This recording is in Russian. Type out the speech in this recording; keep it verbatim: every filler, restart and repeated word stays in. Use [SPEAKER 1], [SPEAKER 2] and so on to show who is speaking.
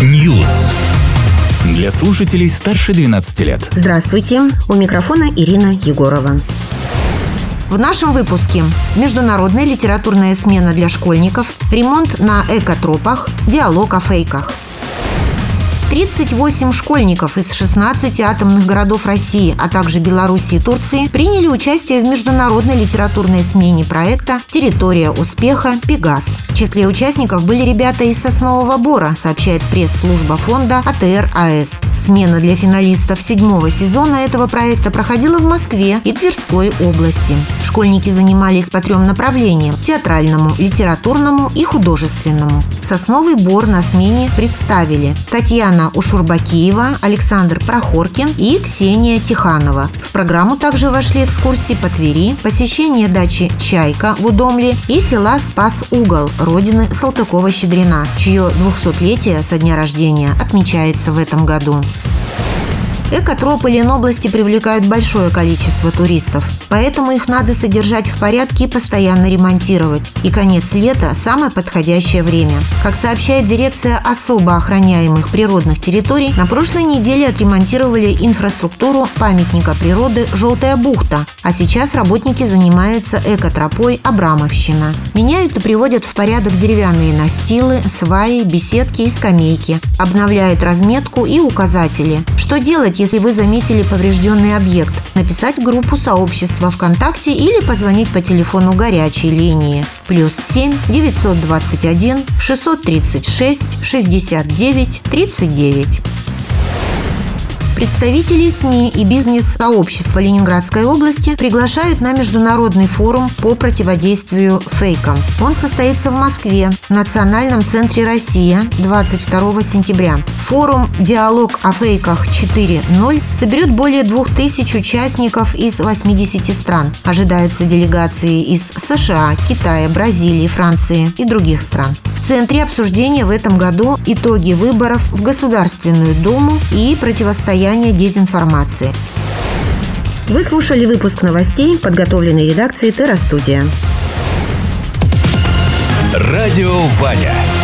[SPEAKER 1] News. Для слушателей старше двенадцати лет.
[SPEAKER 2] Здравствуйте, у микрофона Ирина Егорова. В нашем выпуске международная литературная смена для школьников, ремонт на экотропах, диалог о фейках. тридцать восемь школьников из шестнадцати атомных городов России, а также Беларуси и Турции приняли участие в международной литературной смене проекта «Территория успеха. Пегас». В числе участников были ребята из Соснового Бора, сообщает пресс-служба фонда а тэ эр а эс. Смена для финалистов седьмого сезона этого проекта проходила в Москве и Тверской области. Школьники занимались по трем направлениям – театральному, литературному и художественному. Сосновый Бор на смене представили Татьяна Ушурбакиева, Александр Прохоркин и Ксения Тиханова. В программу также вошли экскурсии по Твери, посещение дачи «Чайка» в Удомле и села Спас-Угол, родины Салтыкова-Щедрина, чье двухсотлетие со дня рождения отмечается в этом году. Экотропы Ленобласти привлекают большое количество туристов, поэтому их надо содержать в порядке и постоянно ремонтировать. И конец лета – самое подходящее время. Как сообщает дирекция особо охраняемых природных территорий, на прошлой неделе отремонтировали инфраструктуру памятника природы «Желтая бухта», а сейчас работники занимаются экотропой «Абрамовщина». Меняют и приводят в порядок деревянные настилы, сваи, беседки и скамейки, обновляют разметку и указатели. Что делать, если вы заметили поврежденный объект? Написать в группу сообщества ВКонтакте или позвонить по телефону горячей линии плюс семь девятьсот двадцать один шестьсот тридцать шесть шестьдесят девять тридцать девять. Представители СМИ и бизнес-сообщества Ленинградской области приглашают на международный форум по противодействию фейкам. Он состоится в Москве, в Национальном центре «Россия» двадцать второго сентября. Форум «Диалог о фейках четыре ноль» соберет более двух тысяч участников из восьмидесяти стран. Ожидаются делегации из США, Китая, Бразилии, Франции и других стран. В центре обсуждения в этом году итоги выборов в Государственную Думу и противостояние дезинформации. Вы слушали выпуск новостей, подготовленный редакцией Терра Студия.
[SPEAKER 1] Радио Ваня.